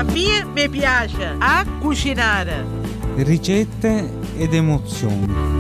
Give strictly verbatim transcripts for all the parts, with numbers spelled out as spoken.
me mi piace a cucinare. Ricette ed emozioni.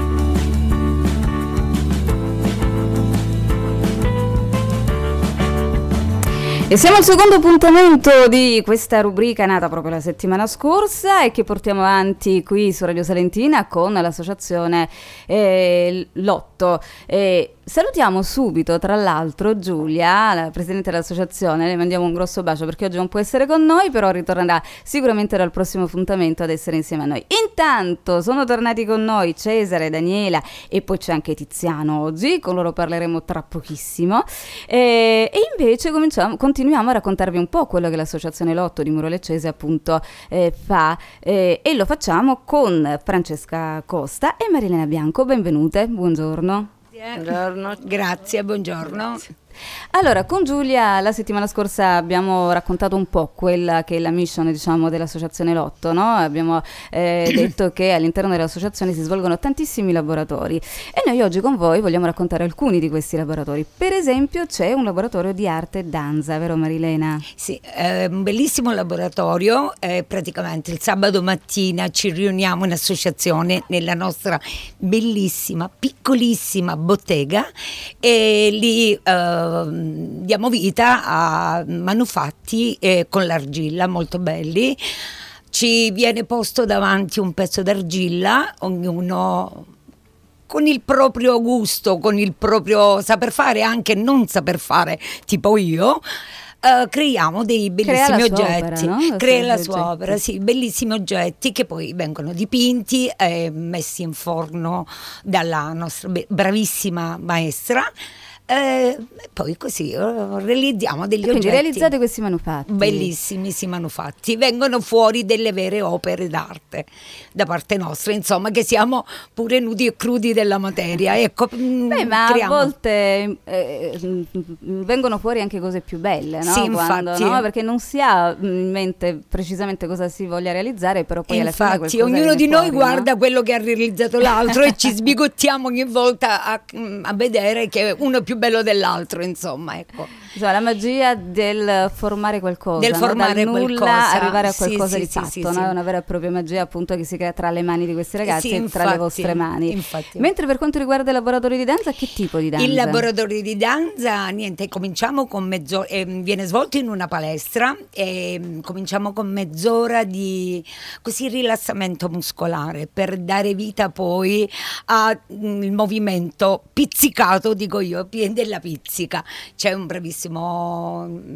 E siamo al secondo appuntamento di questa rubrica nata proprio la settimana scorsa e che portiamo avanti qui su Radio Salentina con l'associazione eh, Lotto. Eh, salutiamo subito, tra l'altro, Giulia, la presidente dell'associazione. Le mandiamo un grosso bacio perché oggi non può essere con noi, però ritornerà sicuramente dal prossimo appuntamento ad essere insieme a noi. Intanto sono tornati con noi Cesare, Daniela e poi c'è anche Tiziano oggi, con loro parleremo tra pochissimo. Eh, e invece cominciamo, continuiamo a raccontarvi un po' quello che l'associazione Lotto di Muro Leccese appunto eh, fa eh, e lo facciamo con Francesca Costa e Marilena Bianco. Benvenute, buongiorno. Buongiorno, grazie, buongiorno. Grazie. Allora, con Giulia la settimana scorsa abbiamo raccontato un po' quella che è la mission, diciamo, dell'associazione Lotto, no? Abbiamo eh, detto che all'interno dell'associazione si svolgono tantissimi laboratori e noi oggi con voi vogliamo raccontare alcuni di questi laboratori. Per esempio c'è un laboratorio di arte e danza, vero Marilena? Sì, è un bellissimo laboratorio, eh, praticamente il sabato mattina ci riuniamo in associazione nella nostra bellissima, piccolissima bottega e lì eh, diamo vita a manufatti eh, con l'argilla molto belli. Ci viene posto davanti un pezzo d'argilla, ognuno con il proprio gusto, con il proprio saper fare, anche non saper fare, tipo io. Uh, creiamo dei bellissimi oggetti, opera, no? crea la sua opera, sì, bellissimi oggetti che poi vengono dipinti e messi in forno dalla nostra bravissima maestra. E poi così uh, realizziamo degli quindi oggetti. Realizzate questi manufatti. Bellissimissimi manufatti. Vengono fuori delle vere opere d'arte da parte nostra, insomma, che siamo pure nudi e crudi della materia. Ecco, Beh, ma creiamo. a volte eh, vengono fuori anche cose più belle, no? Sì, Quando, infatti. no? Perché non si ha in mente precisamente cosa si voglia realizzare, però poi alla infatti, fine ognuno di noi fuori, guarda no? quello che ha realizzato l'altro e ci sbigottiamo ogni volta a, a vedere che uno è più bello dell'altro, insomma, ecco. Cioè, la magia del formare qualcosa, del no? formare Dal nulla qualcosa, arrivare a sì, qualcosa sì, di sì, fatto, sì, no? sì. È una vera e propria magia appunto che si crea tra le mani di questi ragazzi Sì, e infatti, tra le vostre mani. Infatti. Mentre per quanto riguarda il laboratorio di danza, che tipo di danza? Il laboratorio di danza, niente, cominciamo con mezz'ora, eh, viene svolto in una palestra e cominciamo con mezz'ora di così rilassamento muscolare per dare vita poi al movimento pizzicato, dico io, della pizzica. C'è un bravissimo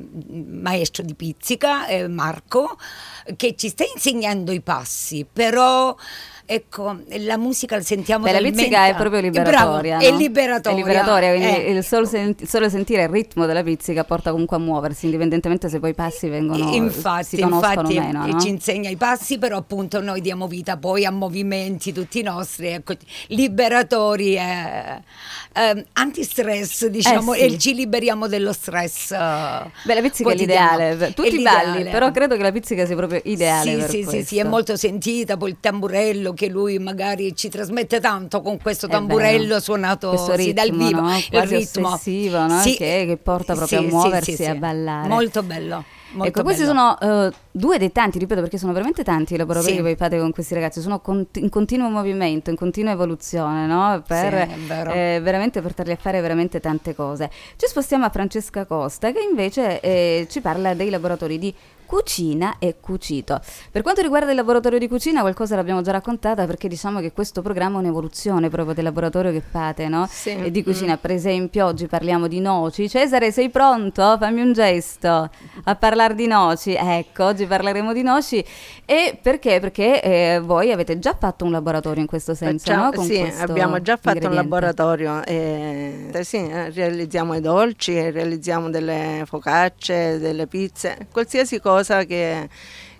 maestro di pizzica, eh, Marco, che ci sta insegnando i passi, però ecco, la musica la sentiamo Beh, la talmente... pizzica è proprio liberatoria, Bravo, no? è liberatoria. È liberatoria, quindi eh. il solo, sen- solo sentire il ritmo della pizzica porta comunque a muoversi, indipendentemente se poi i passi vengono, infatti, si conoscono infatti, o meno, no? Ci insegna i passi, però appunto noi diamo vita poi a movimenti tutti nostri, ecco, liberatori, eh, eh, antistress, diciamo, Eh sì. e ci liberiamo dello stress. eh, Beh, la pizzica è quotidiano. l'ideale, tutti È l'ideale. balli, però credo che la pizzica sia proprio ideale Sì, per sì, questo. sì, sì, è molto sentita, poi il tamburello che lui magari ci trasmette tanto con questo È tamburello vero. suonato Questo sì, dal ritmo, vivo, no? il Quasi ritmo ossessivo, no? Sì, Che- che porta proprio a sì, muoversi sì, e sì, a sì. ballare. Molto bello. Molto Ecco, questi bello. sono uh, due dei tanti, ripeto, perché sono veramente tanti i laboratori Sì. che voi fate con questi ragazzi, sono con- in continuo movimento, in continua evoluzione, no? Per Sì, è vero. eh, veramente portarli a fare veramente tante cose. Ci spostiamo a Francesca Costa, che invece eh, ci parla dei laboratori di cucina e cucito. Per quanto riguarda il laboratorio di cucina, qualcosa l'abbiamo già raccontata, perché diciamo che questo programma è un'evoluzione proprio del laboratorio che fate, no? Sì. E di cucina, per esempio, oggi parliamo di noci. Cesare, sei pronto? Fammi un gesto a parlare di noci. Ecco, oggi parleremo di noci. E perché? Perché eh, voi avete già fatto un laboratorio in questo senso, Facciamo- no? Con sì, questo abbiamo già fatto un ingrediente. laboratorio, eh, eh, sì, eh, realizziamo i dolci, realizziamo delle focacce, delle pizze, qualsiasi cosa che,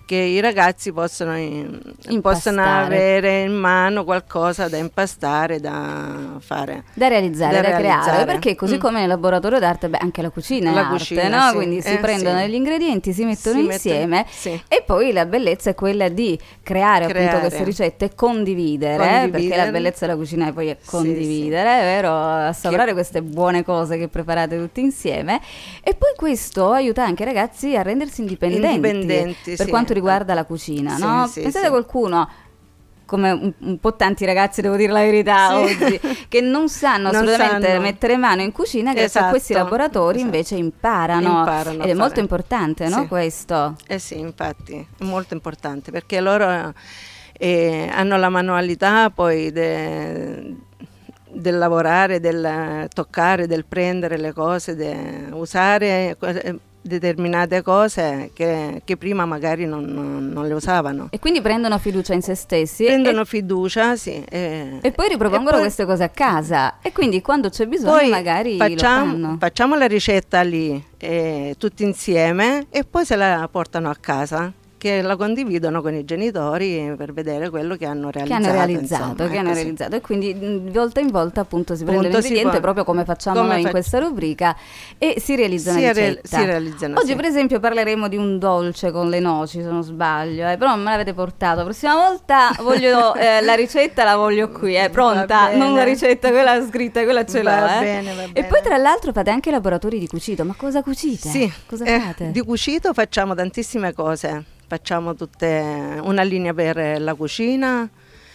che i ragazzi possono, in- Impastare. possono avere in mano qualcosa da impastare, da fare. Da realizzare, Da da, creare, realizzare. perché così Mm. come nel laboratorio d'arte, beh, anche la cucina La è arte, cucina, no? sì. Quindi si Eh, prendono sì. gli ingredienti, si mettono Si mette- insieme sì. e poi la bellezza è quella di creare, appunto Creare. queste ricette e condividere, eh, perché Condividere. la bellezza della cucina è poi è Sì, condividere, è vero? Assaporare queste buone cose che preparate tutti insieme. E poi questo aiuta anche i ragazzi a rendersi indipendenti, Indipendenti, per sì. quanto riguarda la cucina, Sì, no? sì, Pensate sì. a qualcuno, come un, un po' tanti ragazzi, devo dire la verità, Sì. oggi, che non sanno Non assolutamente sanno. mettere mano in cucina, grazie a Esatto, questi laboratori esatto. invece imparano, Imparano a ed è molto fare. importante, no, Sì. questo? Eh sì, infatti, è molto importante perché loro eh, hanno la manualità poi de- del lavorare, del toccare, del prendere le cose, de usare co- eh, determinate cose che, che prima magari non, non- non le usavano. E quindi prendono fiducia in se stessi Prendono e, fiducia, sì. E, e poi ripropongono e poi- queste cose a casa, e quindi quando c'è bisogno Poi magari lo facciamo, fanno. facciamo la ricetta lì eh, tutti insieme e poi se la portano a casa, che la condividono con i genitori per vedere quello che hanno Che realizzato. hanno realizzato, insomma, che hanno ecco, sì. realizzato, e quindi mh, di volta in volta appunto si prende Appunto, si l'ingrediente può- proprio come facciamo come noi in fac- questa rubrica e si realizza una Si re- ricetta. si realizzano, Oggi sì. per esempio parleremo di un dolce con le noci, se non sbaglio, eh, però non me l'avete portato. La prossima volta voglio eh, la ricetta, la voglio qui, eh, pronta, Va bene. non la ricetta, quella scritta, quella ce l'ho. Va eh. bene, va E bene. poi tra l'altro fate anche laboratori di cucito, ma cosa cucite? Sì, Cosa eh, fate? di cucito facciamo tantissime cose, facciamo tutte una linea per la cucina,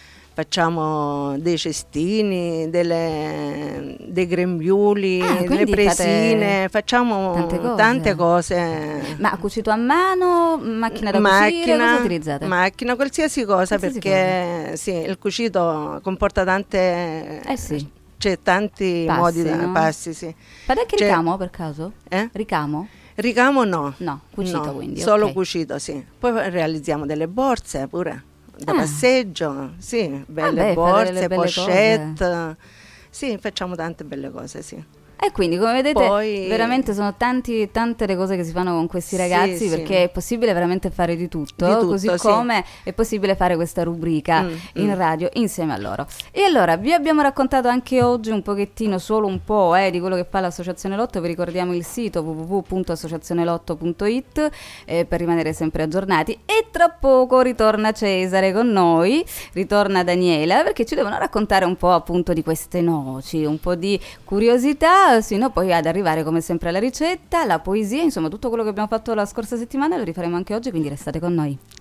facciamo dei cestini, delle, dei grembiuli, Ah, delle quindi presine, fate facciamo tante cose. tante cose. Ma cucito a mano, macchina da cucire, cosa utilizzate? macchina, qualsiasi cosa, Qualsiasi perché sì, il cucito comporta tante, Eh sì. c'è tanti Passi, modi da no? passi, sì. Fate anche C'è- ricamo per caso? Eh? Ricamo? Ricamo no. No, cucito No, quindi, solo ok. cucito, sì. Poi realizziamo delle borse pure, da Ah. passeggio, sì, belle Vabbè, fate borse, delle belle pochette. Sì, facciamo tante belle cose, sì. E quindi come vedete Poi- veramente sono tanti, tante le cose che si fanno con questi Sì, ragazzi, sì. perché è possibile veramente fare di tutto, Di tutto, così sì. come è possibile fare questa rubrica Mm, in mm. radio insieme a loro. E allora vi abbiamo raccontato anche oggi un pochettino, solo un po' eh, di quello che fa l'Associazione Lotto. Vi ricordiamo il sito w w w punto associazione lotto punto i t eh, per rimanere sempre aggiornati, e tra poco ritorna Cesare con noi, ritorna Daniela, perché ci devono raccontare un po' appunto di queste noci, un po' di curiosità, sino poi ad arrivare come sempre alla ricetta, la poesia, insomma tutto quello che abbiamo fatto la scorsa settimana lo rifaremo anche oggi, quindi restate con noi.